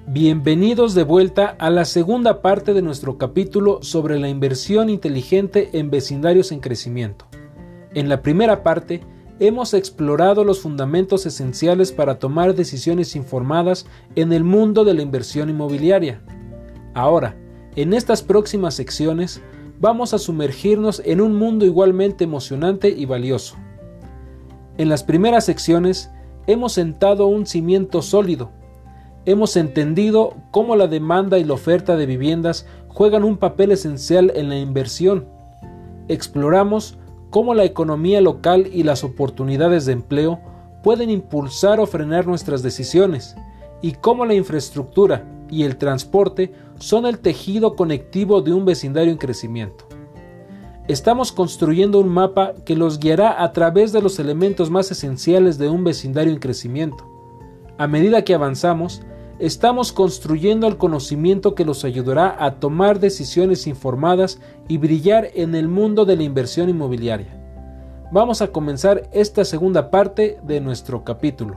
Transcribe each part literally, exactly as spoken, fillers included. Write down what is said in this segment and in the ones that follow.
Bienvenidos de vuelta a la segunda parte de nuestro capítulo sobre la inversión inteligente en vecindarios en crecimiento. En la primera parte, hemos explorado los fundamentos esenciales para tomar decisiones informadas en el mundo de la inversión inmobiliaria. Ahora, en estas próximas secciones, vamos a sumergirnos en un mundo igualmente emocionante y valioso. En las primeras secciones, hemos sentado un cimiento sólido. Hemos entendido cómo la demanda y la oferta de viviendas juegan un papel esencial en la inversión. Exploramos cómo la economía local y las oportunidades de empleo pueden impulsar o frenar nuestras decisiones, y cómo la infraestructura y el transporte son el tejido conectivo de un vecindario en crecimiento. Estamos construyendo un mapa que los guiará a través de los elementos más esenciales de un vecindario en crecimiento. A medida que avanzamos, estamos construyendo el conocimiento que los ayudará a tomar decisiones informadas y brillar en el mundo de la inversión inmobiliaria. Vamos a comenzar esta segunda parte de nuestro capítulo.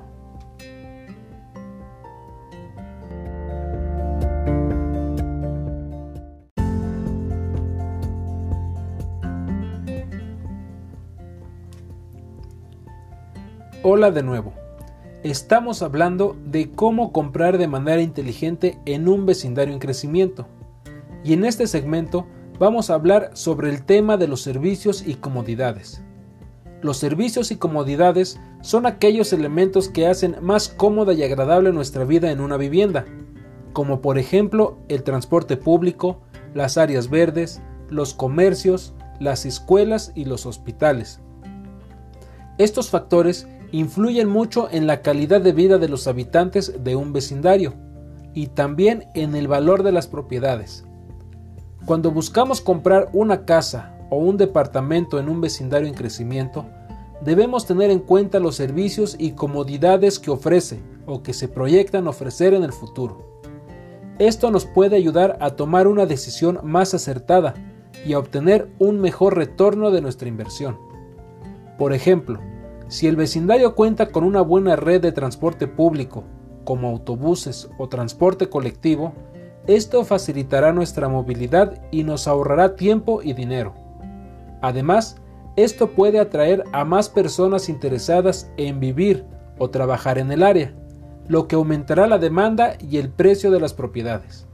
Hola de nuevo. Estamos hablando de cómo comprar de manera inteligente en un vecindario en crecimiento. Y en este segmento vamos a hablar sobre el tema de los servicios y comodidades. Los servicios y comodidades son aquellos elementos que hacen más cómoda y agradable nuestra vida en una vivienda, como por ejemplo el transporte público, las áreas verdes, los comercios, las escuelas y los hospitales. Estos factores influyen mucho en la calidad de vida de los habitantes de un vecindario y también en el valor de las propiedades. Cuando buscamos comprar una casa o un departamento en un vecindario en crecimiento, debemos tener en cuenta los servicios y comodidades que ofrece o que se proyectan ofrecer en el futuro. Esto nos puede ayudar a tomar una decisión más acertada y a obtener un mejor retorno de nuestra inversión. Por ejemplo, si el vecindario cuenta con una buena red de transporte público, como autobuses o transporte colectivo, esto facilitará nuestra movilidad y nos ahorrará tiempo y dinero. Además, esto puede atraer a más personas interesadas en vivir o trabajar en el área, lo que aumentará la demanda y el precio de las propiedades.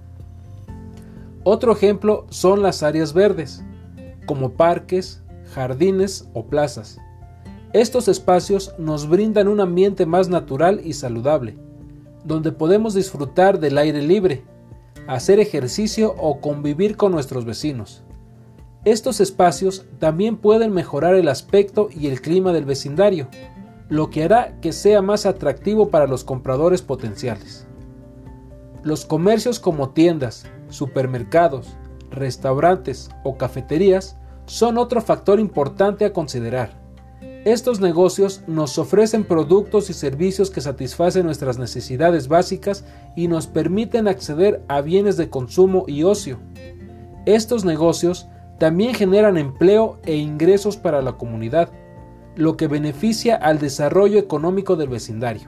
Otro ejemplo son las áreas verdes, como parques, jardines o plazas. Estos espacios nos brindan un ambiente más natural y saludable, donde podemos disfrutar del aire libre, hacer ejercicio o convivir con nuestros vecinos. Estos espacios también pueden mejorar el aspecto y el clima del vecindario, lo que hará que sea más atractivo para los compradores potenciales. Los comercios como tiendas, supermercados, restaurantes o cafeterías son otro factor importante a considerar. Estos negocios nos ofrecen productos y servicios que satisfacen nuestras necesidades básicas y nos permiten acceder a bienes de consumo y ocio. Estos negocios también generan empleo e ingresos para la comunidad, lo que beneficia al desarrollo económico del vecindario.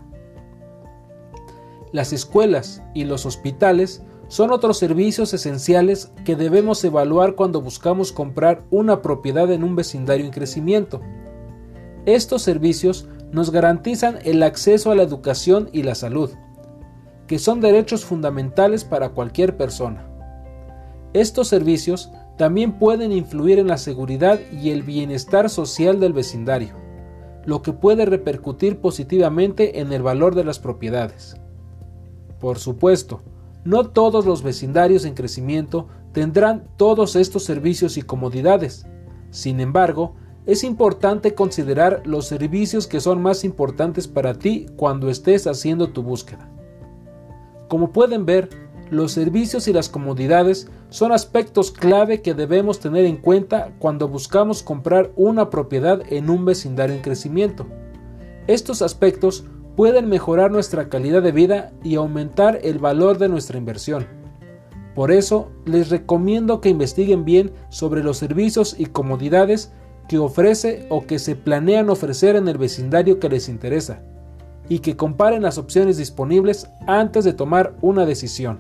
Las escuelas y los hospitales son otros servicios esenciales que debemos evaluar cuando buscamos comprar una propiedad en un vecindario en crecimiento. Estos servicios nos garantizan el acceso a la educación y la salud, que son derechos fundamentales para cualquier persona. Estos servicios también pueden influir en la seguridad y el bienestar social del vecindario, lo que puede repercutir positivamente en el valor de las propiedades. Por supuesto, no todos los vecindarios en crecimiento tendrán todos estos servicios y comodidades. Sin embargo, es importante considerar los servicios que son más importantes para ti cuando estés haciendo tu búsqueda. Como pueden ver, los servicios y las comodidades son aspectos clave que debemos tener en cuenta cuando buscamos comprar una propiedad en un vecindario en crecimiento. Estos aspectos pueden mejorar nuestra calidad de vida y aumentar el valor de nuestra inversión. Por eso, les recomiendo que investiguen bien sobre los servicios y comodidades que ofrece o que se planean ofrecer en el vecindario que les interesa y que comparen las opciones disponibles antes de tomar una decisión.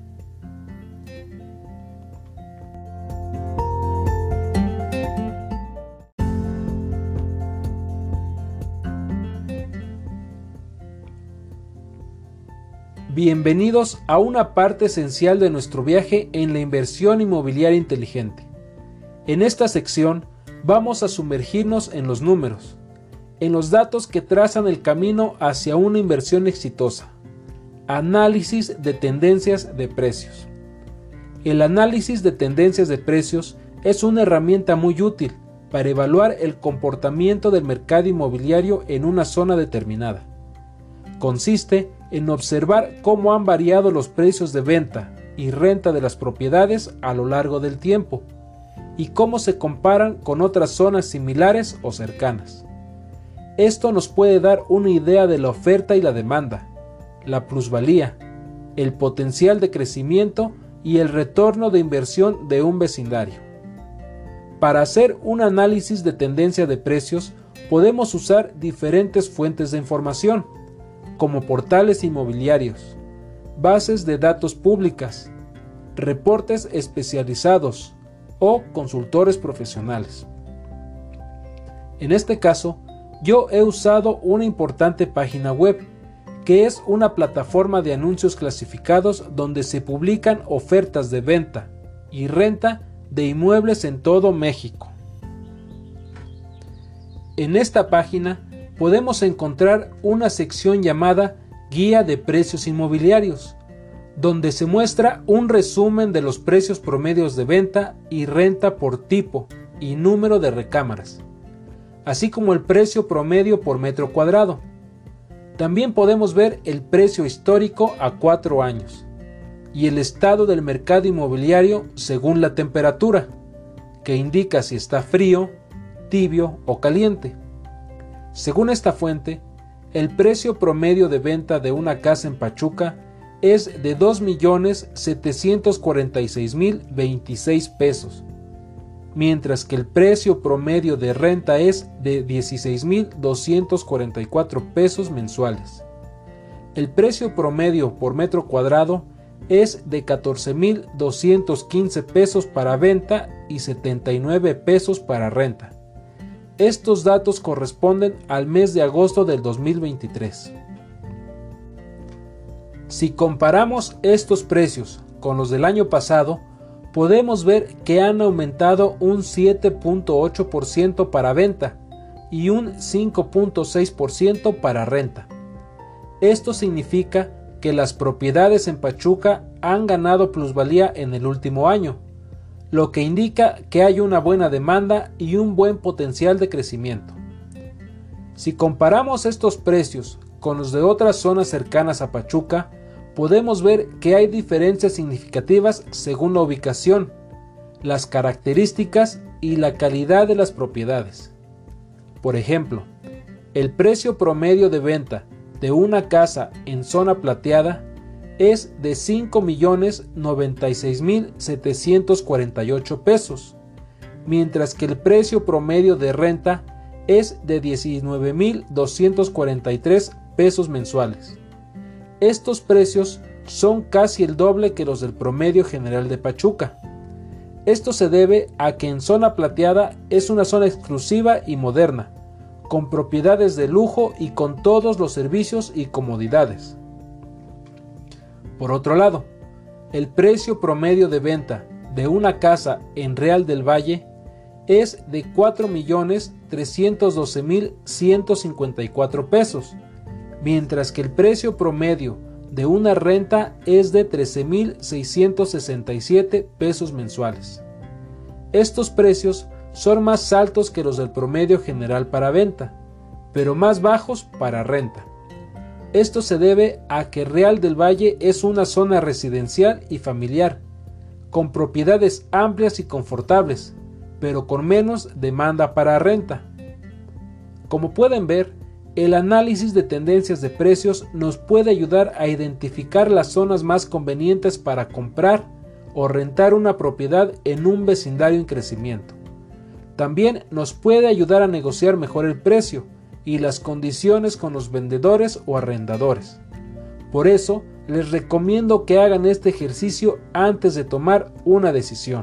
Bienvenidos a una parte esencial de nuestro viaje en la inversión inmobiliaria inteligente. En esta sección vamos a sumergirnos en los números, en los datos que trazan el camino hacia una inversión exitosa. Análisis de tendencias de precios. El análisis de tendencias de precios es una herramienta muy útil para evaluar el comportamiento del mercado inmobiliario en una zona determinada. Consiste en observar cómo han variado los precios de venta y renta de las propiedades a lo largo del tiempo y cómo se comparan con otras zonas similares o cercanas. Esto nos puede dar una idea de la oferta y la demanda, la plusvalía, el potencial de crecimiento y el retorno de inversión de un vecindario. Para hacer un análisis de tendencia de precios, podemos usar diferentes fuentes de información, como portales inmobiliarios, bases de datos públicas, reportes especializados o consultores profesionales. En este caso, yo he usado una importante página web, que es una plataforma de anuncios clasificados donde se publican ofertas de venta y renta de inmuebles en todo México. En esta página podemos encontrar una sección llamada Guía de Precios Inmobiliarios, donde se muestra un resumen de los precios promedios de venta y renta por tipo y número de recámaras, así como el precio promedio por metro cuadrado. También podemos ver el precio histórico a cuatro años y el estado del mercado inmobiliario según la temperatura, que indica si está frío, tibio o caliente. Según esta fuente, el precio promedio de venta de una casa en Pachuca es de dos millones setecientos cuarenta y seis mil veintiséis pesos, mientras que el precio promedio de renta es de dieciséis mil doscientos cuarenta y cuatro pesos mensuales. El precio promedio por metro cuadrado es de catorce mil doscientos quince pesos para venta y setenta y nueve pesos para renta. Estos datos corresponden al mes de agosto del dos mil veintitrés. Si comparamos estos precios con los del año pasado, podemos ver que han aumentado un siete punto ocho por ciento para venta y un cinco punto seis por ciento para renta. Esto significa que las propiedades en Pachuca han ganado plusvalía en el último año, lo que indica que hay una buena demanda y un buen potencial de crecimiento. Si comparamos estos precios con los de otras zonas cercanas a Pachuca, podemos ver que hay diferencias significativas según la ubicación, las características y la calidad de las propiedades. Por ejemplo, el precio promedio de venta de una casa en zona plateada es de cinco millones noventa y seis mil setecientos cuarenta y ocho pesos, mientras que el precio promedio de renta es de diecinueve mil doscientos cuarenta y tres pesos mensuales. Estos precios son casi el doble que los del promedio general de Pachuca. Esto se debe a que en zona plateada es una zona exclusiva y moderna, con propiedades de lujo y con todos los servicios y comodidades. Por otro lado, el precio promedio de venta de una casa en Real del Valle es de cuatro millones trescientos doce mil ciento cincuenta y cuatro pesos, mientras que el precio promedio de una renta es de trece mil seiscientos sesenta y siete pesos mensuales. Estos precios son más altos que los del promedio general para venta, pero más bajos para renta. Esto se debe a que Real del Valle es una zona residencial y familiar, con propiedades amplias y confortables, pero con menos demanda para renta. Como pueden ver, el análisis de tendencias de precios nos puede ayudar a identificar las zonas más convenientes para comprar o rentar una propiedad en un vecindario en crecimiento. También nos puede ayudar a negociar mejor el precio y las condiciones con los vendedores o arrendadores. Por eso, les recomiendo que hagan este ejercicio antes de tomar una decisión.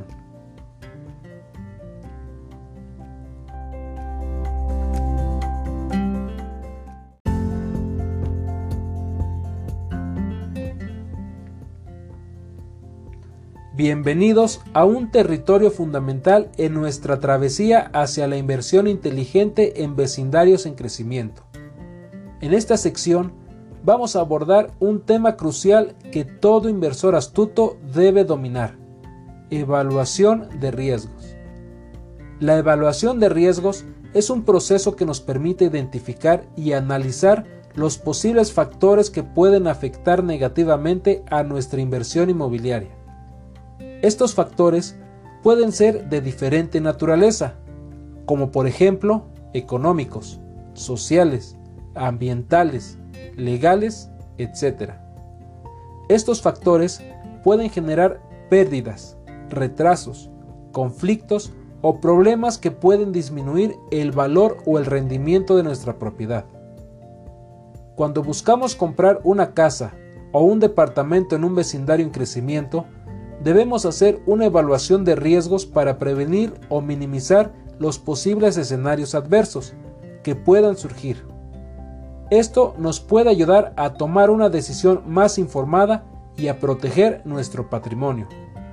Bienvenidos a un territorio fundamental en nuestra travesía hacia la inversión inteligente en vecindarios en crecimiento. En esta sección vamos a abordar un tema crucial que todo inversor astuto debe dominar: evaluación de riesgos. La evaluación de riesgos es un proceso que nos permite identificar y analizar los posibles factores que pueden afectar negativamente a nuestra inversión inmobiliaria. Estos factores pueden ser de diferente naturaleza, como por ejemplo económicos, sociales, ambientales, legales, etcétera. Estos factores pueden generar pérdidas, retrasos, conflictos o problemas que pueden disminuir el valor o el rendimiento de nuestra propiedad. Cuando buscamos comprar una casa o un departamento en un vecindario en crecimiento, debemos hacer una evaluación de riesgos para prevenir o minimizar los posibles escenarios adversos que puedan surgir. Esto nos puede ayudar a tomar una decisión más informada y a proteger nuestro patrimonio.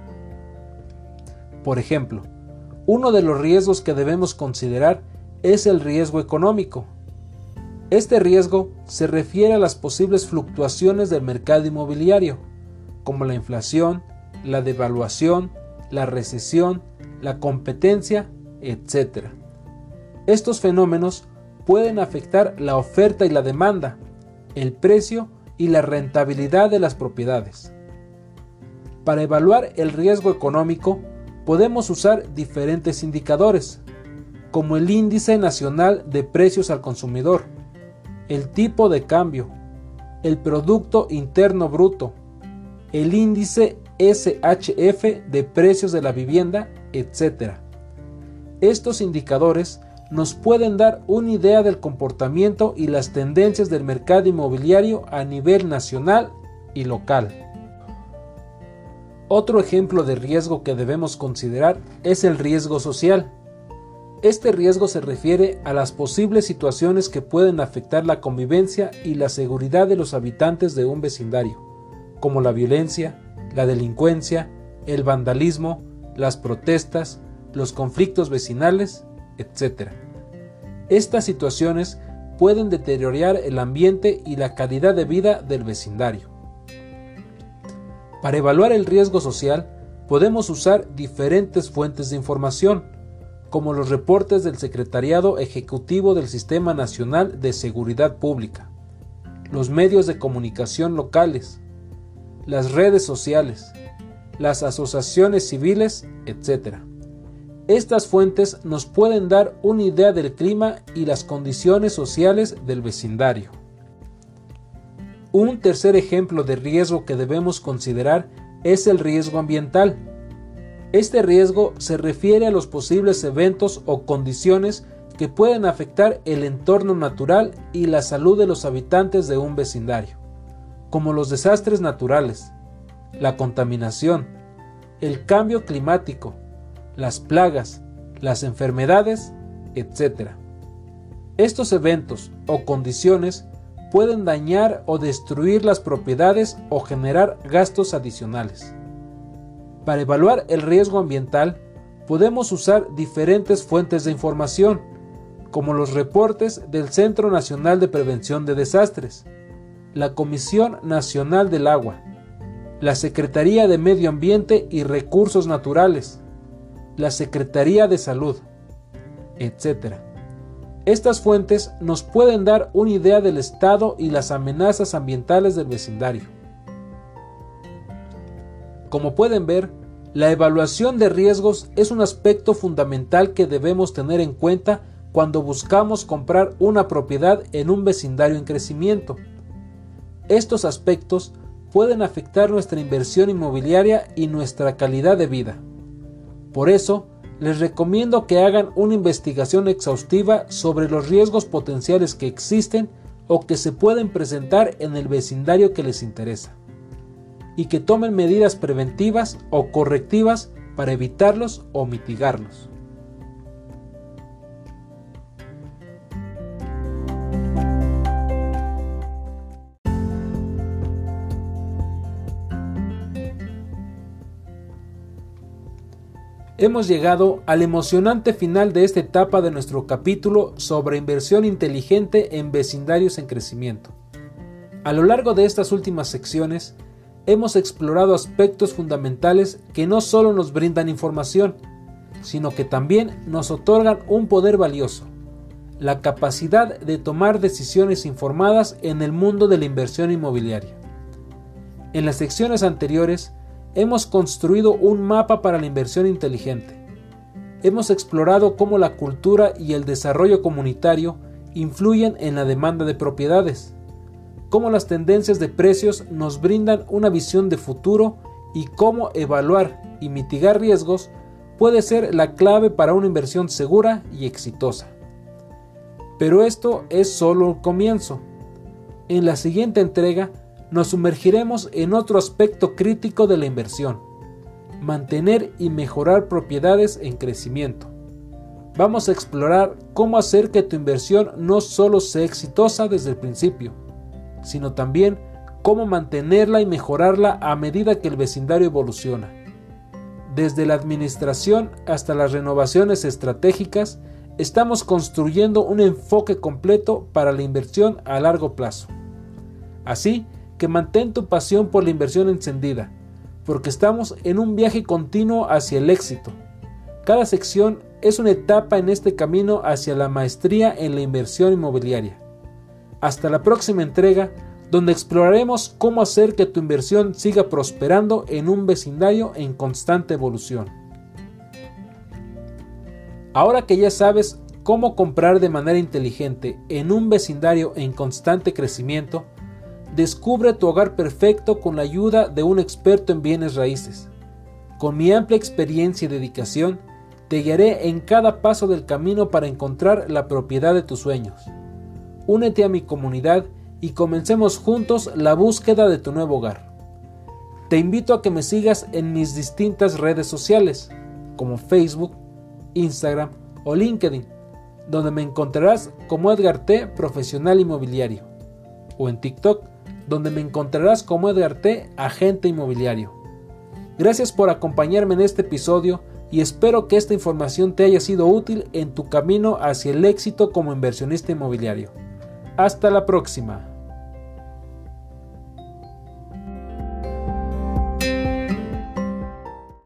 Por ejemplo, uno de los riesgos que debemos considerar es el riesgo económico. Este riesgo se refiere a las posibles fluctuaciones del mercado inmobiliario, como la inflación, la devaluación, la recesión, la competencia, etcétera. Estos fenómenos pueden afectar la oferta y la demanda, el precio y la rentabilidad de las propiedades. Para evaluar el riesgo económico, podemos usar diferentes indicadores, como el Índice Nacional de Precios al Consumidor, el tipo de cambio, el Producto Interno Bruto, el índice S H F de precios de la vivienda, etcétera. Estos indicadores nos pueden dar una idea del comportamiento y las tendencias del mercado inmobiliario a nivel nacional y local. Otro ejemplo de riesgo que debemos considerar es el riesgo social. Este riesgo se refiere a las posibles situaciones que pueden afectar la convivencia y la seguridad de los habitantes de un vecindario, como la violencia, la delincuencia, el vandalismo, las protestas, los conflictos vecinales, etcétera. Estas situaciones pueden deteriorar el ambiente y la calidad de vida del vecindario. Para evaluar el riesgo social, podemos usar diferentes fuentes de información, como los reportes del Secretariado Ejecutivo del Sistema Nacional de Seguridad Pública, los medios de comunicación locales, las redes sociales, las asociaciones civiles, etcétera. Estas fuentes nos pueden dar una idea del clima y las condiciones sociales del vecindario. Un tercer ejemplo de riesgo que debemos considerar es el riesgo ambiental. Este riesgo se refiere a los posibles eventos o condiciones que pueden afectar el entorno natural y la salud de los habitantes de un vecindario, como los desastres naturales, la contaminación, el cambio climático, las plagas, las enfermedades, etcétera. Estos eventos o condiciones pueden dañar o destruir las propiedades o generar gastos adicionales. Para evaluar el riesgo ambiental, podemos usar diferentes fuentes de información, como los reportes del Centro Nacional de Prevención de Desastres, la Comisión Nacional del Agua, la Secretaría de Medio Ambiente y Recursos Naturales, la Secretaría de Salud, etcétera. Estas fuentes nos pueden dar una idea del estado y las amenazas ambientales del vecindario. Como pueden ver, la evaluación de riesgos es un aspecto fundamental que debemos tener en cuenta cuando buscamos comprar una propiedad en un vecindario en crecimiento. Estos aspectos pueden afectar nuestra inversión inmobiliaria y nuestra calidad de vida. Por eso, les recomiendo que hagan una investigación exhaustiva sobre los riesgos potenciales que existen o que se pueden presentar en el vecindario que les interesa, y que tomen medidas preventivas o correctivas para evitarlos o mitigarlos. Hemos llegado al emocionante final de esta etapa de nuestro capítulo sobre inversión inteligente en vecindarios en crecimiento. A lo largo de estas últimas secciones, hemos explorado aspectos fundamentales que no solo nos brindan información, sino que también nos otorgan un poder valioso: la capacidad de tomar decisiones informadas en el mundo de la inversión inmobiliaria. En las secciones anteriores, hemos construido un mapa para la inversión inteligente. Hemos explorado cómo la cultura y el desarrollo comunitario influyen en la demanda de propiedades, cómo las tendencias de precios nos brindan una visión de futuro y cómo evaluar y mitigar riesgos puede ser la clave para una inversión segura y exitosa. Pero esto es solo el comienzo. En la siguiente entrega nos sumergiremos en otro aspecto crítico de la inversión: mantener y mejorar propiedades en crecimiento. Vamos a explorar cómo hacer que tu inversión no solo sea exitosa desde el principio, sino también cómo mantenerla y mejorarla a medida que el vecindario evoluciona. Desde la administración hasta las renovaciones estratégicas, estamos construyendo un enfoque completo para la inversión a largo plazo. Así que mantén tu pasión por la inversión encendida, porque estamos en un viaje continuo hacia el éxito. Cada sección es una etapa en este camino hacia la maestría en la inversión inmobiliaria. Hasta la próxima entrega, donde exploraremos cómo hacer que tu inversión siga prosperando en un vecindario en constante evolución. Ahora que ya sabes cómo comprar de manera inteligente en un vecindario en constante crecimiento, descubre tu hogar perfecto con la ayuda de un experto en bienes raíces. Con mi amplia experiencia y dedicación, te guiaré en cada paso del camino para encontrar la propiedad de tus sueños. Únete a mi comunidad y comencemos juntos la búsqueda de tu nuevo hogar. Te invito a que me sigas en mis distintas redes sociales, como Facebook, Instagram o LinkedIn, donde me encontrarás como Edgar T. Profesional Inmobiliario, o en TikTok, donde me encontrarás como Edgar T. Agente Inmobiliario. Gracias por acompañarme en este episodio y espero que esta información te haya sido útil en tu camino hacia el éxito como inversionista inmobiliario. Hasta la próxima.